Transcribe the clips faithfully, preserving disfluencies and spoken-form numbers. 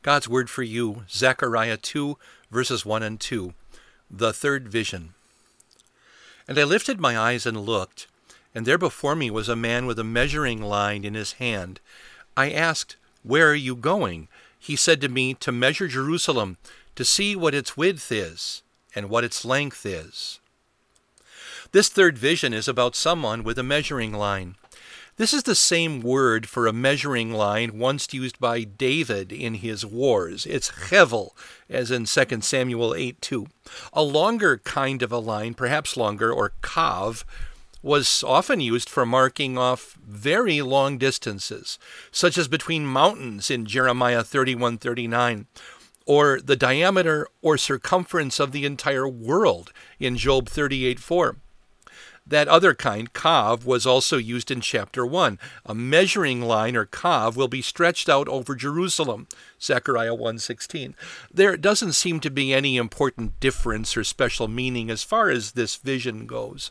God's word for you, Zechariah two, verses one and two, the third vision. And I lifted my eyes and looked, and there before me was a man with a measuring line in his hand. I asked, "Where are you going?" He said to me, "To measure Jerusalem, to see what its width is, and what its length is." This third vision is about someone with a measuring line. This is the same word for a measuring line once used by David in his wars. It's hevel, as in Second Samuel eight two. A longer kind of a line, perhaps longer, or kav, was often used for marking off very long distances, such as between mountains in Jeremiah thirty-one thirty-nine, or the diameter or circumference of the entire world in Job thirty-eight four. That other kind, kav, was also used in chapter one. A measuring line, or kav, will be stretched out over Jerusalem, Zechariah one sixteen. There doesn't seem to be any important difference or special meaning as far as this vision goes.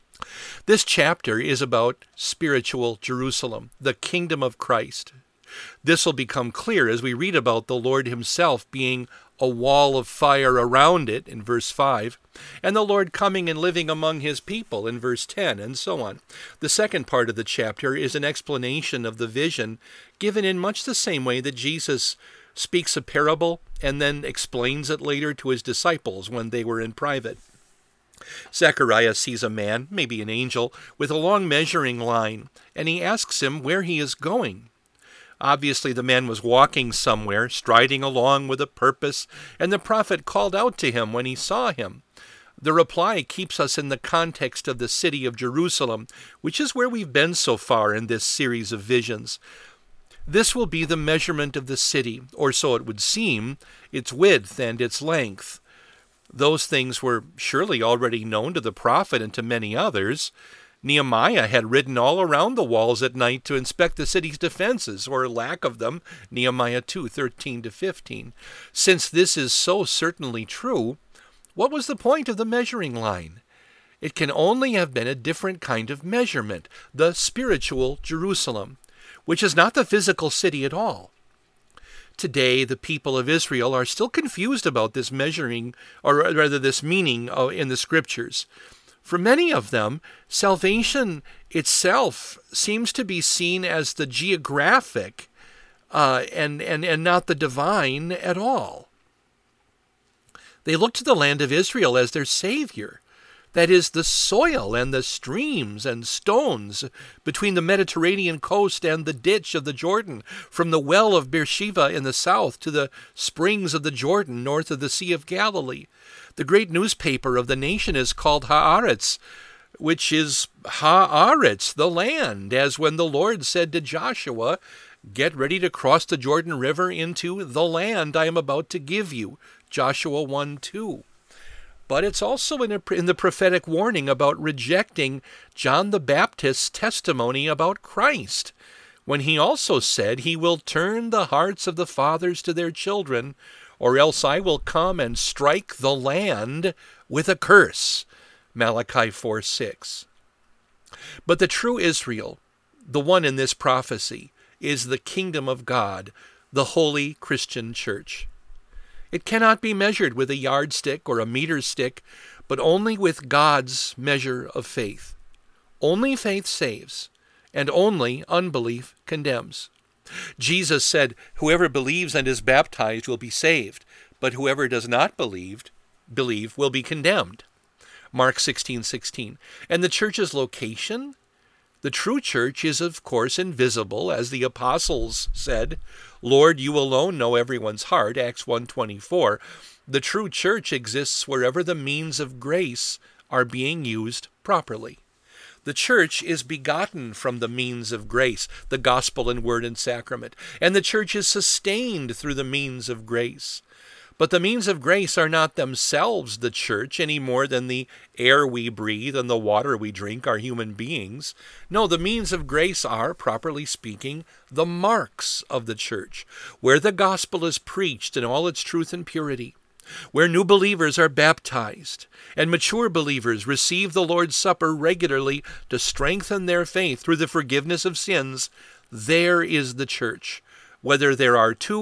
This chapter is about spiritual Jerusalem, the kingdom of Christ. This will become clear as we read about the Lord himself being a wall of fire around it in verse five, and the Lord coming and living among his people in verse ten, and so on. The second part of the chapter is an explanation of the vision given in much the same way that Jesus speaks a parable and then explains it later to his disciples when they were in private. Zechariah sees a man, maybe an angel, with a long measuring line, and he asks him where he is going. Obviously, the man was walking somewhere, striding along with a purpose, and the prophet called out to him when he saw him. The reply keeps us in the context of the city of Jerusalem, which is where we've been so far in this series of visions. This will be the measurement of the city, or so it would seem, its width and its length. Those things were surely already known to the prophet and to many others. Nehemiah had ridden all around the walls at night to inspect the city's defenses, or lack of them, Nehemiah two thirteen to fifteen. Since this is so certainly true, what was the point of the measuring line? It can only have been a different kind of measurement, the spiritual Jerusalem, which is not the physical city at all. Today, the people of Israel are still confused about this measuring, or rather this meaning in the scriptures. For many of them, salvation itself seems to be seen as the geographic uh, and, and, and not the divine at all. They look to the land of Israel as their savior. That is, the soil and the streams and stones between the Mediterranean coast and the ditch of the Jordan, from the well of Beersheba in the south to the springs of the Jordan north of the Sea of Galilee. The great newspaper of the nation is called Haaretz, which is Haaretz, the land, as when the Lord said to Joshua, "Get ready to cross the Jordan River into the land I am about to give you," Joshua one two. But it's also in, a, in the prophetic warning about rejecting John the Baptist's testimony about Christ, when he also said he will turn the hearts of the fathers to their children, or else I will come and strike the land with a curse, Malachi four six. But the true Israel, the one in this prophecy, is the kingdom of God, the holy Christian church. It cannot be measured with a yardstick or a meter stick, but only with God's measure of faith. Only faith saves, and only unbelief condemns. Jesus said, "Whoever believes and is baptized will be saved, but whoever does not believe, believe will be condemned." Mark sixteen sixteen. And the church's location? The true church is, of course, invisible, as the apostles said. "Lord, you alone know everyone's heart," Acts one twenty-four. The true church exists wherever the means of grace are being used properly. The church is begotten from the means of grace, the gospel and word and sacrament, and the church is sustained through the means of grace. But the means of grace are not themselves the church any more than the air we breathe and the water we drink are human beings. No, the means of grace are, properly speaking, the marks of the church, where the gospel is preached in all its truth and purity, where new believers are baptized, and mature believers receive the Lord's Supper regularly to strengthen their faith through the forgiveness of sins. There is the church, whether there are two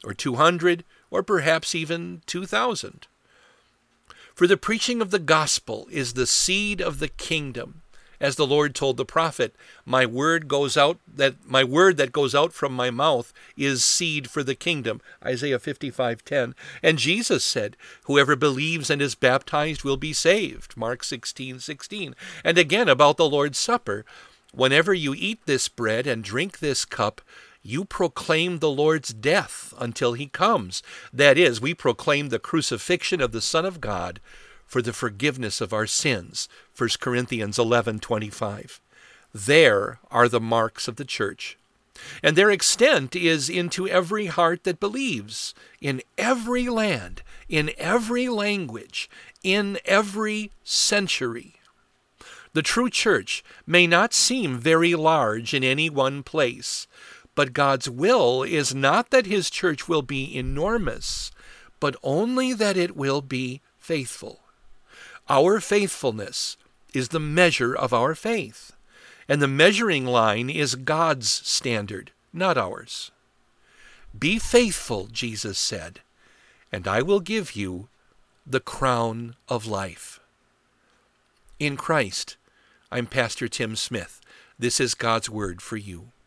or two hundred, or perhaps even two thousand. For the preaching of the gospel is the seed of the kingdom. As the Lord told the prophet, my word goes out that my word that goes out from my mouth is seed for the kingdom. Isaiah fifty-five ten. And Jesus said, whoever believes and is baptized will be saved. Mark sixteen sixteen. And again about the Lord's Supper, whenever you eat this bread and drink this cup, you proclaim the Lord's death until he comes. That is, we proclaim the crucifixion of the Son of God for the forgiveness of our sins. First Corinthians eleven twenty-five. There are the marks of the church. And their extent is into every heart that believes, in every land, in every language, in every century. The true church may not seem very large in any one place, but God's will is not that his church will be enormous, but only that it will be faithful. Our faithfulness is the measure of our faith, and the measuring line is God's standard, not ours. Be faithful, Jesus said, and I will give you the crown of life. In Christ, I'm Pastor Tim Smith. This is God's word for you.